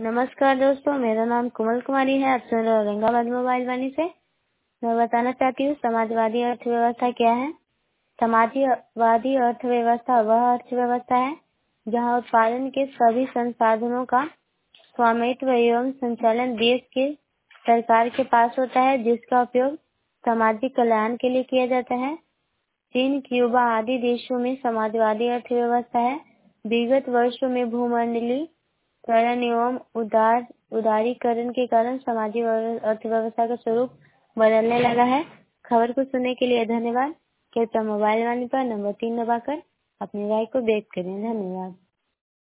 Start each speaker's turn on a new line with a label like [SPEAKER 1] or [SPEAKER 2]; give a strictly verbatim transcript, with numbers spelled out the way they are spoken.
[SPEAKER 1] नमस्कार दोस्तों, मेरा नाम कोमल कुमारी है। आप सुन रहे हो औरंगाबाद मोबाइल वाणी से। मैं बताना चाहती हूँ समाजवादी अर्थव्यवस्था क्या है। समाजवादी अर्थव्यवस्था वह अर्थव्यवस्था है जहाँ उत्पादन के सभी संसाधनों का स्वामित्व एवं संचालन देश के सरकार के पास होता है, जिसका उपयोग सामाजिक कल्याण के लिए किया जाता है। चीन, क्यूबा आदि देशों में समाजवादी अर्थव्यवस्था है। विगत वर्षों में भूमंडलीय करण एवं उदार उदारीकरण के कारण सामाजिक अर्थव्यवस्था का स्वरूप बदलने लगा है। खबर को सुनने के लिए धन्यवाद। कृपया मोबाइल वाणी पर नंबर तीन दबाकर अपनी राय को व्यक्त करें। धन्यवाद।